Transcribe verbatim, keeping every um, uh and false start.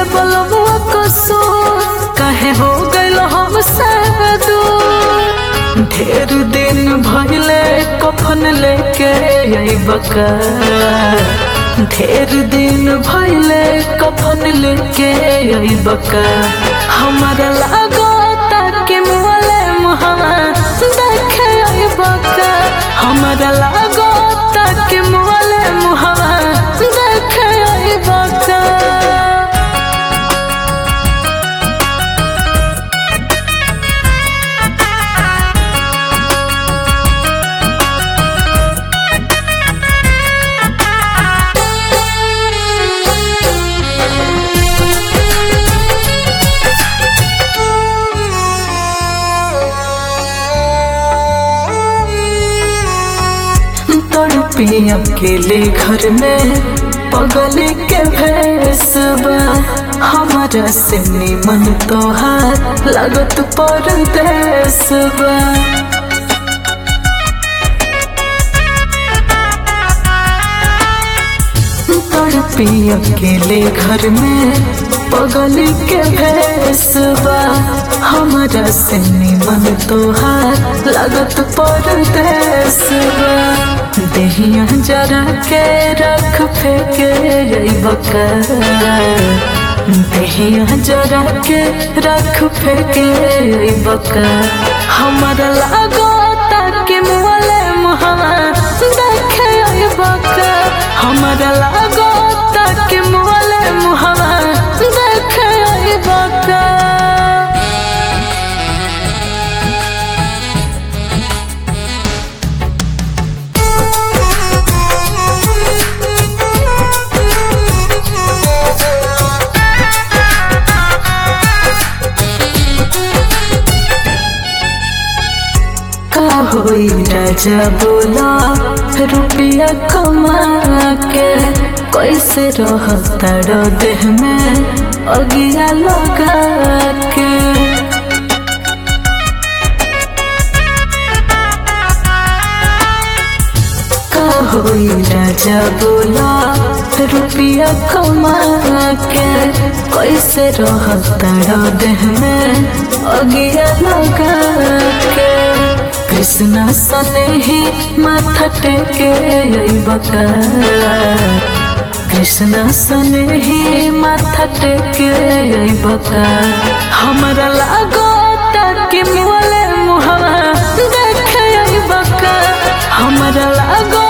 बलबुआ कसूर काहे हो गइल हमसे दूर। ढेर दिन भइले कफन लेके अइबका, ढेर दिन भइले कफन लेके अइबका। हमरा लागता कि मुअले मुहवा देखे अइबका, हमरा लागता कि मुअले मुहवा देखे अइबका। तड़पी अकेले घर में पगल के भेसबा, हमारा से निमन तोहार लागत परदेसबा। तड़पी अकेले घर में पगल के भेसबा, हमारा से निमन तोहार लागत परदेसबा। देहिया जरा के रख फेंके अइबका, देहिया जरा के रख फेंके अइबका। हमरा लागता कि मुअले मुहवा देखे अइबका, हमरा लागता कि मुअले मुहवा देखे अइबका। होई राजा बोला रुपया कमा के, कैसे रहता रो देह में अगिया लगा के। का होई राजा बोला रुपया कमा के, कैसे रहता रो देह में अगिया लगा के। कृष्णा सने ही माथा टेके अइबका, कृष्णा सने ही माथा टेके अइबका। हमरा लागता कि मुअले मुहवा देखे अइबका, हमरा लागता